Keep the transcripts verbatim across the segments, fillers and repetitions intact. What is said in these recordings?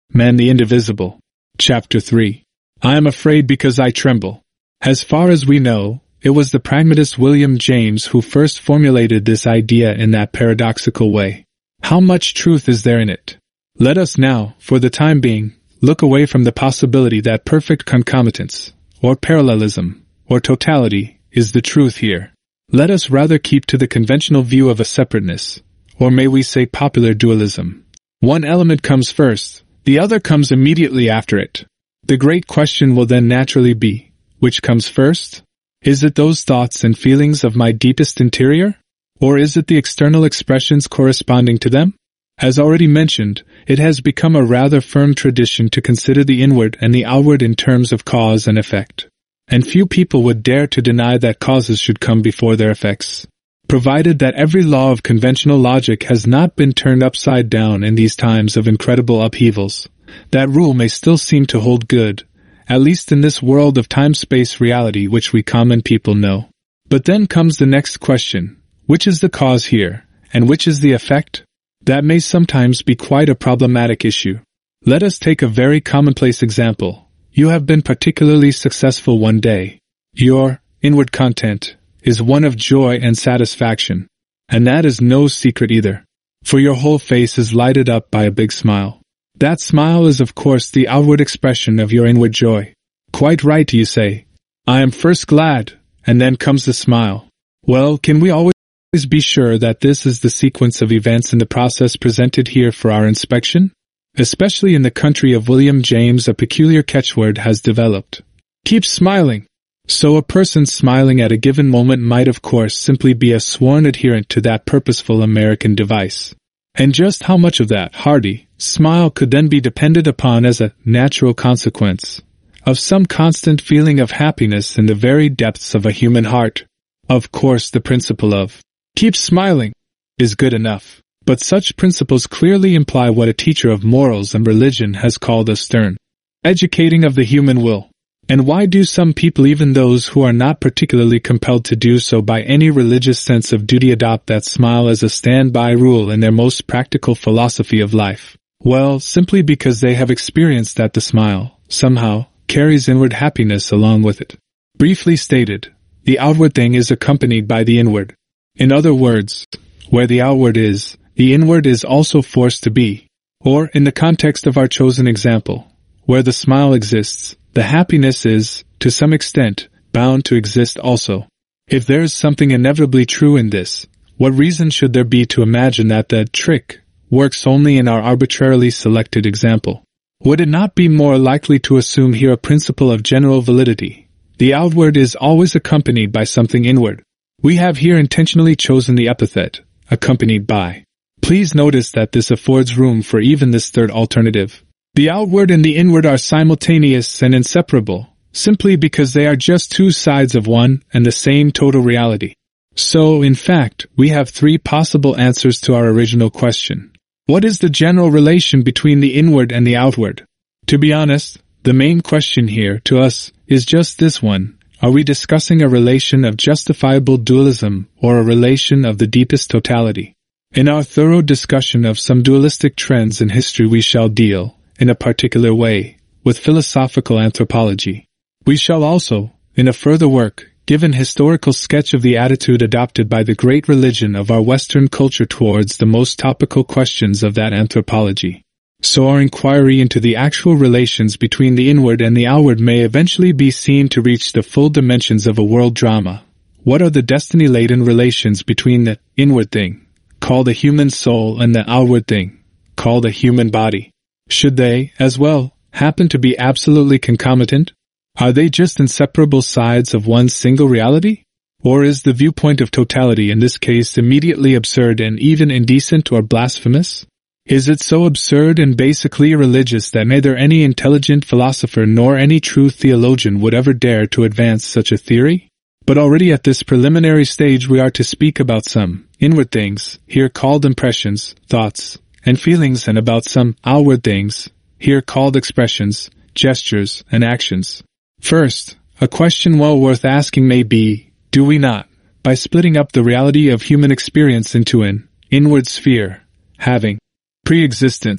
Man the Indivisible. Chapter three. I am afraid because I tremble. As far as we know, it was the pragmatist William James who first formulated this idea in that paradoxical way. How much truth is there in it? Let us now, for the time being, look away from the possibility that perfect concomitance, or parallelism, or totality, is the truth here. Let us rather keep to the conventional view of a separateness, or may we say popular dualism. One element comes first, the other comes immediately after it. The great question will then naturally be, which comes first? Is it those thoughts and feelings of my deepest interior? Or is it the external expressions corresponding to them? As already mentioned, it has become a rather firm tradition to consider the inward and the outward in terms of cause and effect. And few people would dare to deny that causes should come before their effects. Provided that every law of conventional logic has not been turned upside down in these times of incredible upheavals, that rule may still seem to hold good, at least in this world of time-space reality which we common people know. But then comes the next question, which is the cause here, and which is the effect? That may sometimes be quite a problematic issue. Let us take a very commonplace example. You have been particularly successful one day. Your inward content is one of joy and satisfaction, and that is no secret either, for your whole face is lighted up by a big smile. That smile is of course the outward expression of your inward joy. Quite right, you say. I am first glad, and then comes the smile. Well, can we always be sure that this is the sequence of events in the process presented here for our inspection? Especially in the country of William James, a peculiar catchword has developed. Keep smiling. So a person smiling at a given moment might of course simply be a sworn adherent to that purposeful American device. And just how much of that hearty smile could then be depended upon as a natural consequence of some constant feeling of happiness in the very depths of a human heart? Of course the principle of keep smiling is good enough, but such principles clearly imply what a teacher of morals and religion has called a stern educating of the human will. And why do some people, even those who are not particularly compelled to do so by any religious sense of duty, adopt that smile as a standby rule in their most practical philosophy of life? Well, simply because they have experienced that the smile, somehow, carries inward happiness along with it. Briefly stated, the outward thing is accompanied by the inward. In other words, where the outward is, the inward is also forced to be. Or, in the context of our chosen example, where the smile exists, the happiness is, to some extent, bound to exist also. If there is something inevitably true in this, what reason should there be to imagine that the trick works only in our arbitrarily selected example? Would it not be more likely to assume here a principle of general validity? The outward is always accompanied by something inward. We have here intentionally chosen the epithet, accompanied by. Please notice that this affords room for even this third alternative. The outward and the inward are simultaneous and inseparable, simply because they are just two sides of one and the same total reality. So, in fact, we have three possible answers to our original question. What is the general relation between the inward and the outward? To be honest, the main question here, to us, is just this one. Are we discussing a relation of justifiable dualism or a relation of the deepest totality? In our thorough discussion of some dualistic trends in history we shall deal, in a particular way, with philosophical anthropology. We shall also, in a further work, give an historical sketch of the attitude adopted by the great religion of our Western culture towards the most topical questions of that anthropology. So our inquiry into the actual relations between the inward and the outward may eventually be seen to reach the full dimensions of a world drama. What are the destiny-laden relations between the inward thing, called the human soul, and the outward thing, called the human body? Should they, as well, happen to be absolutely concomitant? Are they just inseparable sides of one single reality? Or is the viewpoint of totality in this case immediately absurd and even indecent or blasphemous? Is it so absurd and basically irreligious that neither any intelligent philosopher nor any true theologian would ever dare to advance such a theory? But already at this preliminary stage we are to speak about some inward things, here called impressions, thoughts, and feelings, and about some outward things, here called expressions, gestures, and actions. First, a question well worth asking may be, do we not, by splitting up the reality of human experience into an inward sphere, having pre-existence,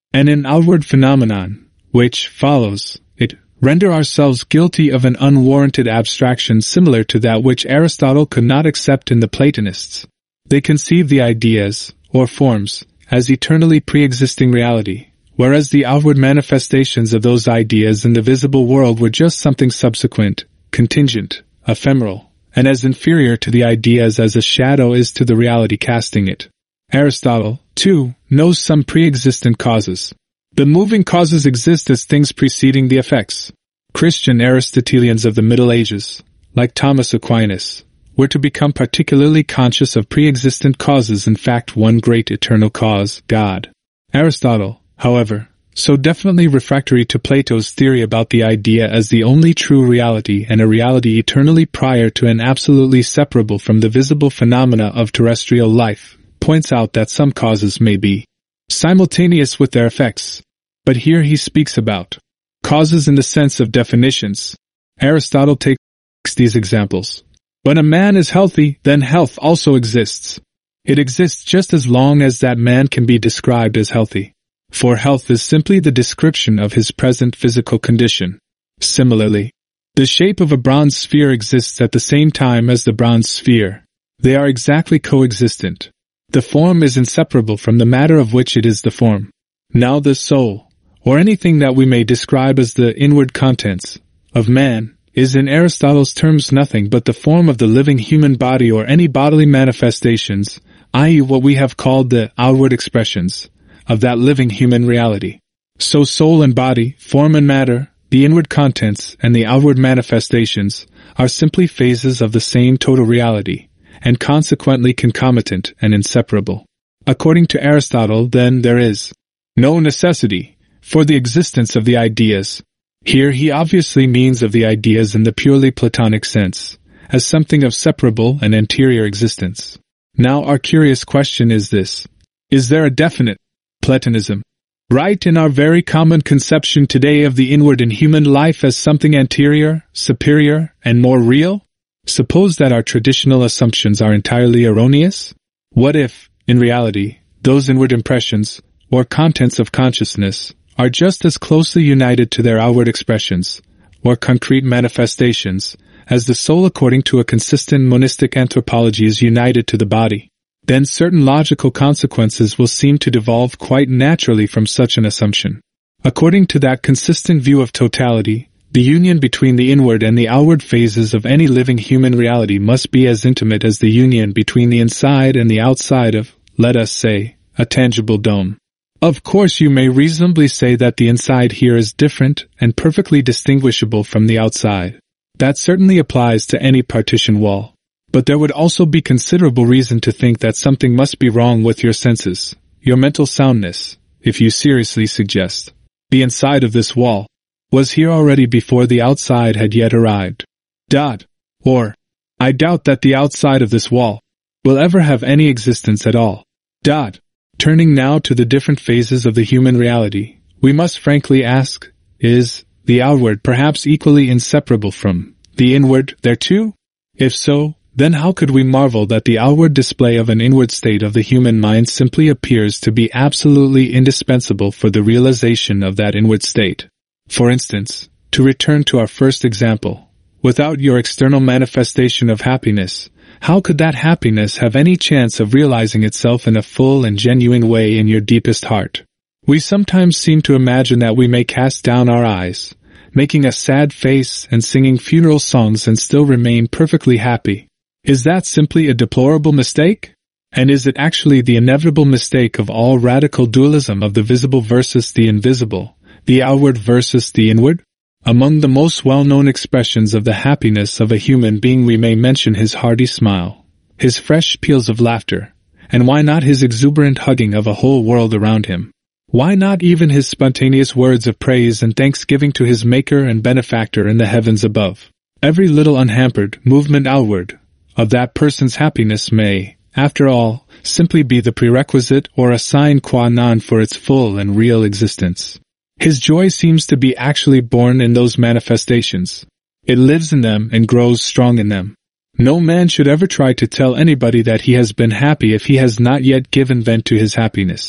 and an outward phenomenon, which follows it, render ourselves guilty of an unwarranted abstraction similar to that which Aristotle could not accept in the Platonists. They conceive the ideas, or forms, as eternally pre-existing reality, whereas the outward manifestations of those ideas in the visible world were just something subsequent, contingent, ephemeral, and as inferior to the ideas as a shadow is to the reality casting it. Aristotle, too, knows some pre-existent causes. The moving causes exist as things preceding the effects. Christian Aristotelians of the Middle Ages, like Thomas Aquinas, were to become particularly conscious of pre-existent causes, in fact one great eternal cause, God. Aristotle, however, so definitely refractory to Plato's theory about the idea as the only true reality and a reality eternally prior to and absolutely separable from the visible phenomena of terrestrial life, points out that some causes may be simultaneous with their effects. But here he speaks about causes in the sense of definitions. Aristotle takes these examples. When a man is healthy, then health also exists. It exists just as long as that man can be described as healthy. For health is simply the description of his present physical condition. Similarly, the shape of a bronze sphere exists at the same time as the bronze sphere. They are exactly coexistent. The form is inseparable from the matter of which it is the form. Now the soul, or anything that we may describe as the inward contents of man, is in Aristotle's terms nothing but the form of the living human body or any bodily manifestations, that is what we have called the outward expressions, of that living human reality. So soul and body, form and matter, the inward contents and the outward manifestations, are simply phases of the same total reality, and consequently concomitant and inseparable. According to Aristotle, then, there is no necessity for the existence of the ideas. Here he obviously means of the ideas in the purely Platonic sense, as something of separable and anterior existence. Now our curious question is this. Is there a definite Platonism right in our very common conception today of the inward in human life as something anterior, superior, and more real? Suppose that our traditional assumptions are entirely erroneous? What if, in reality, those inward impressions, or contents of consciousness, are just as closely united to their outward expressions, or concrete manifestations, as the soul according to a consistent monistic anthropology is united to the body? Then certain logical consequences will seem to devolve quite naturally from such an assumption. According to that consistent view of totality, the union between the inward and the outward phases of any living human reality must be as intimate as the union between the inside and the outside of, let us say, a tangible dome. Of course you may reasonably say that the inside here is different and perfectly distinguishable from the outside. That certainly applies to any partition wall. But there would also be considerable reason to think that something must be wrong with your senses, your mental soundness, if you seriously suggest the inside of this wall was here already before the outside had yet arrived. Dot. Or, I doubt that the outside of this wall will ever have any existence at all. Dot. Turning now to the different phases of the human reality, we must frankly ask, is the outward perhaps equally inseparable from the inward thereto? If so, then how could we marvel that the outward display of an inward state of the human mind simply appears to be absolutely indispensable for the realization of that inward state? For instance, to return to our first example, without your external manifestation of happiness, how could that happiness have any chance of realizing itself in a full and genuine way in your deepest heart? We sometimes seem to imagine that we may cast down our eyes, making a sad face and singing funeral songs and still remain perfectly happy. Is that simply a deplorable mistake? And is it actually the inevitable mistake of all radical dualism of the visible versus the invisible, the outward versus the inward? Among the most well-known expressions of the happiness of a human being we may mention his hearty smile, his fresh peals of laughter, and why not his exuberant hugging of a whole world around him? Why not even his spontaneous words of praise and thanksgiving to his Maker and Benefactor in the heavens above? Every little unhampered movement outward of that person's happiness may, after all, simply be the prerequisite or a sine qua non for its full and real existence. His joy seems to be actually born in those manifestations. It lives in them and grows strong in them. No man should ever try to tell anybody that he has been happy if he has not yet given vent to his happiness.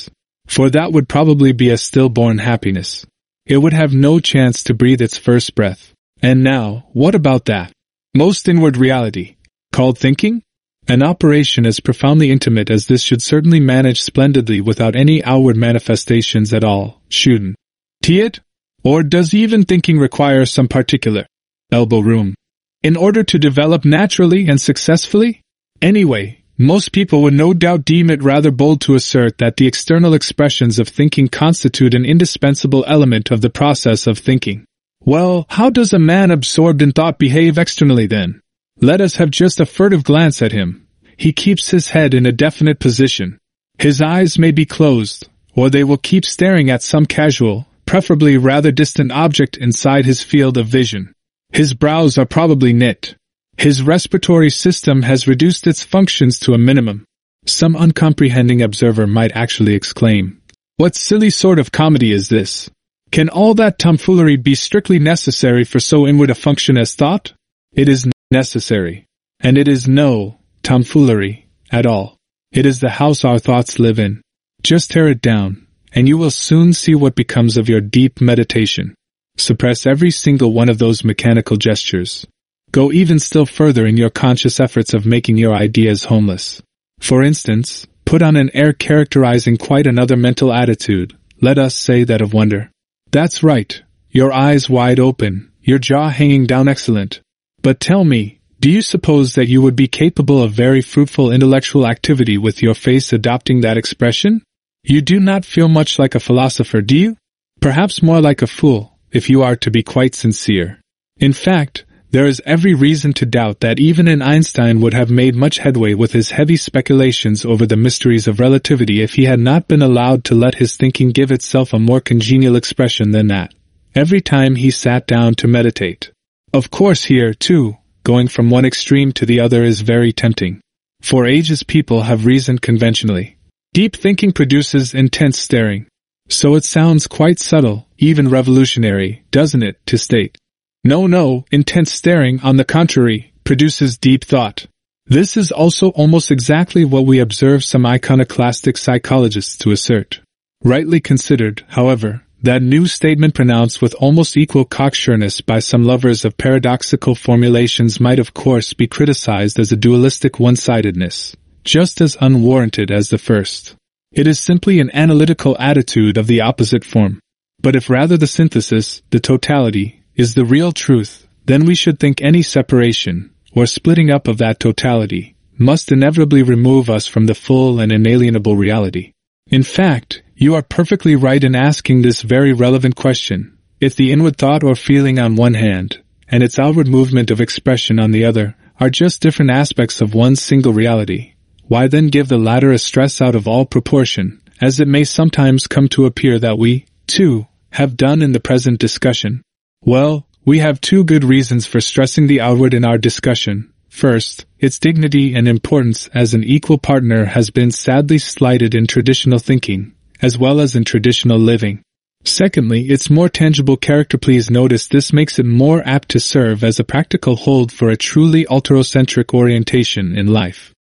For that would probably be a stillborn happiness. It would have no chance to breathe its first breath. And now, what about that most inward reality, called thinking? An operation as profoundly intimate as this should certainly manage splendidly without any outward manifestations at all, shouldn't it? Or does even thinking require some particular elbow room in order to develop naturally and successfully? Anyway, most people would no doubt deem it rather bold to assert that the external expressions of thinking constitute an indispensable element of the process of thinking. Well, how does a man absorbed in thought behave externally then? Let us have just a furtive glance at him. He keeps his head in a definite position. His eyes may be closed, or they will keep staring at some casual, preferably rather distant object inside his field of vision. His brows are probably knit. His respiratory system has reduced its functions to a minimum. Some uncomprehending observer might actually exclaim, "What silly sort of comedy is this? Can all that tomfoolery be strictly necessary for so inward a function as thought?" It is necessary. And it is no tomfoolery at all. It is the house our thoughts live in. Just tear it down, and you will soon see what becomes of your deep meditation. Suppress every single one of those mechanical gestures. Go even still further in your conscious efforts of making your ideas homeless. For instance, put on an air characterizing quite another mental attitude, let us say that of wonder. That's right, your eyes wide open, your jaw hanging down excellent. But tell me, do you suppose that you would be capable of very fruitful intellectual activity with your face adopting that expression? You do not feel much like a philosopher, do you? Perhaps more like a fool, if you are to be quite sincere. In fact, there is every reason to doubt that even an Einstein would have made much headway with his heavy speculations over the mysteries of relativity if he had not been allowed to let his thinking give itself a more congenial expression than that, every time he sat down to meditate. Of course here, too, going from one extreme to the other is very tempting. For ages people have reasoned conventionally. Deep thinking produces intense staring. So it sounds quite subtle, even revolutionary, doesn't it, to state, No, no, intense staring, on the contrary, produces deep thought. This is also almost exactly what we observe some iconoclastic psychologists to assert. Rightly considered, however, that new statement pronounced with almost equal cocksureness by some lovers of paradoxical formulations might of course be criticized as a dualistic one-sidedness, just as unwarranted as the first. It is simply an analytical attitude of the opposite form. But if rather the synthesis, the totality, is the real truth, then we should think any separation, or splitting up of that totality, must inevitably remove us from the full and inalienable reality. In fact, you are perfectly right in asking this very relevant question. If the inward thought or feeling on one hand, and its outward movement of expression on the other, are just different aspects of one single reality, why then give the latter a stress out of all proportion, as it may sometimes come to appear that we, too, have done in the present discussion? Well, we have two good reasons for stressing the outward in our discussion. First, its dignity and importance as an equal partner has been sadly slighted in traditional thinking, as well as in traditional living. Secondly, its more tangible character. Please notice this makes it more apt to serve as a practical hold for a truly alterocentric orientation in life.